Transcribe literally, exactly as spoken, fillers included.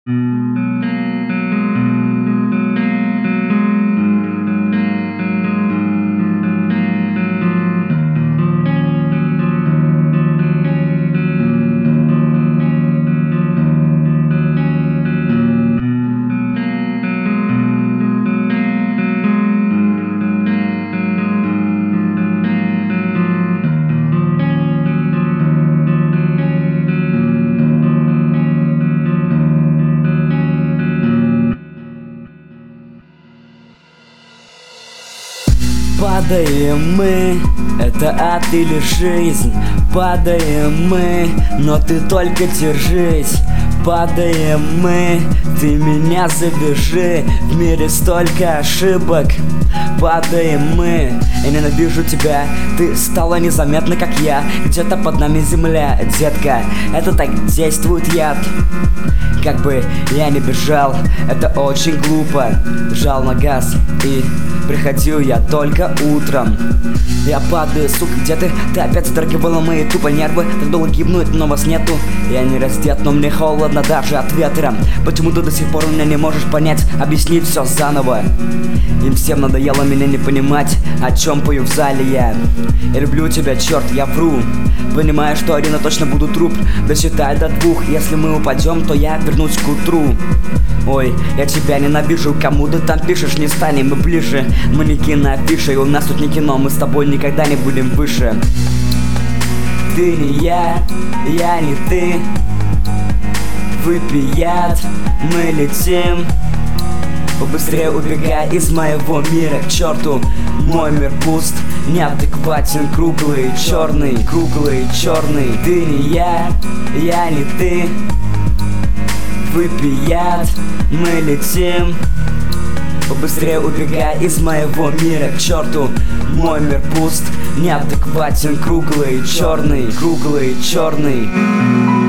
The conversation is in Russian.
Падаем мы, это ад или жизнь. Падаем мы, но ты только держись. Падаем мы, ты меня завяжи. В мире столько ошибок. Падаем мы, я ненавижу тебя. Ты стала незаметна, как я. Где-то под нами земля, детка. Это так действует яд. Как бы я не бежал, это очень глупо. Жал на газ и приходил я только утром. Я падаю, сука, где ты? Ты опять затрагивала мои тупо нервы. Так долго гибнуть, но вас нету. Я не раздет, но мне холодно даже от ветра. Почему ты до сих пор меня не можешь понять? Объясни все заново. Им всем надоело меня не понимать, о чем пою в зале я. Я люблю тебя, черт, я вру. Понимаю, что один точно буду труп. Досчитай до двух, если мы упадем, то я вернусь к утру. Ой, я тебя ненавижу, кому ты там пишешь, не станем мы ближе. Мы не киноафиши, у нас тут не кино, мы с тобой никогда не будем выше. Ты не я, я не ты. Выпей яд, мы летим. Побыстрее убегай из моего мира к черту. Мой мир пуст, неадекватен, круглый, черный, круглый, черный. Ты не я, я не ты. Выпей яд, мы летим. Побыстрее убегай из моего мира к черту. Мой мир пуст, неадекватен, круглый, черный, круглый, черный.